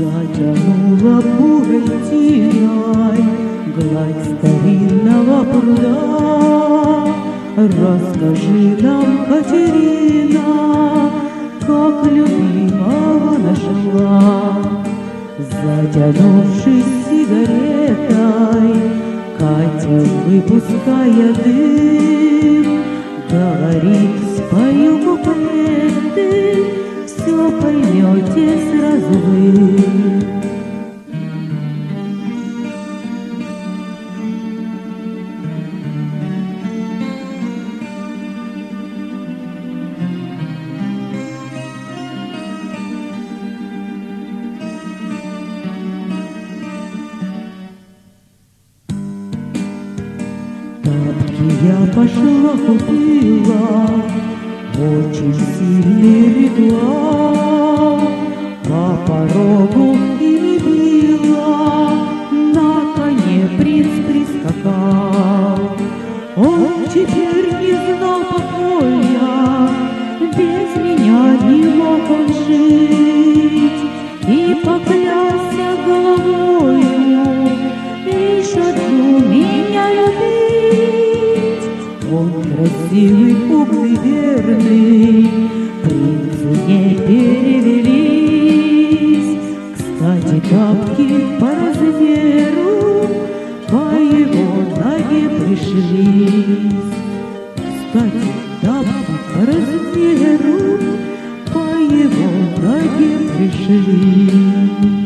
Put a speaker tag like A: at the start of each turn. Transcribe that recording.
A: Затянула бурой тиной гладь старинного пруда. Расскажи нам, Катерина, как любимого нашла. Затянувшись сигаретой, Катя, выпуская дым, говорит: спою куплеты, все поймете сразу вы. Тапки я пошла купила, очень сильный ритуал. По порогу перебила, на коне принц прискакал. Он теперь не знал покоя, без меня не мог он жить. И поклялся головою лишь одну меня любить. Он красивый, умный, верный, принцу не перевелись. Кстати, тапки по размеру по его ноге пришлись. Кстати, тапки по размеру по его ноге пришлись.